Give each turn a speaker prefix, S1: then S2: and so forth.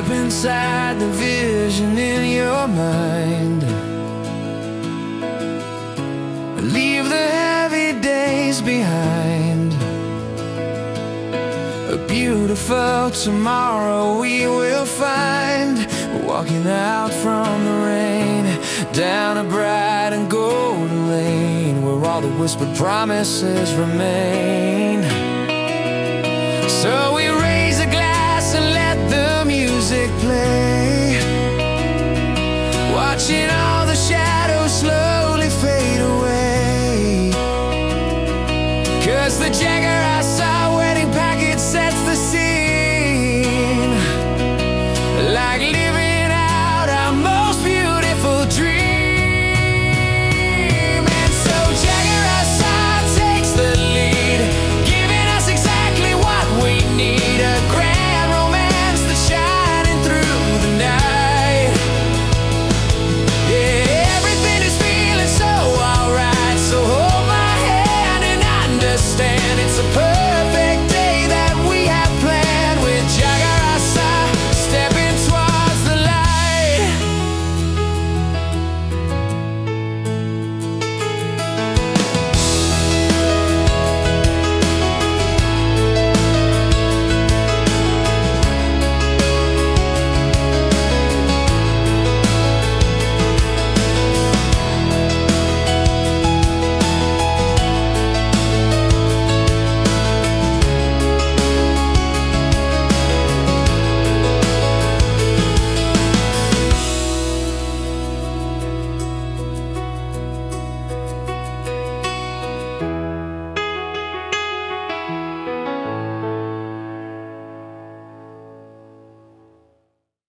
S1: inside the vision in your mind. Leave the heavy days behind. A beautiful tomorrow we will find. Walking out from the rain, down a bright and golden lane, where all the whispered promises remain. So we raise a glass and let the music play, watching all the shadows slow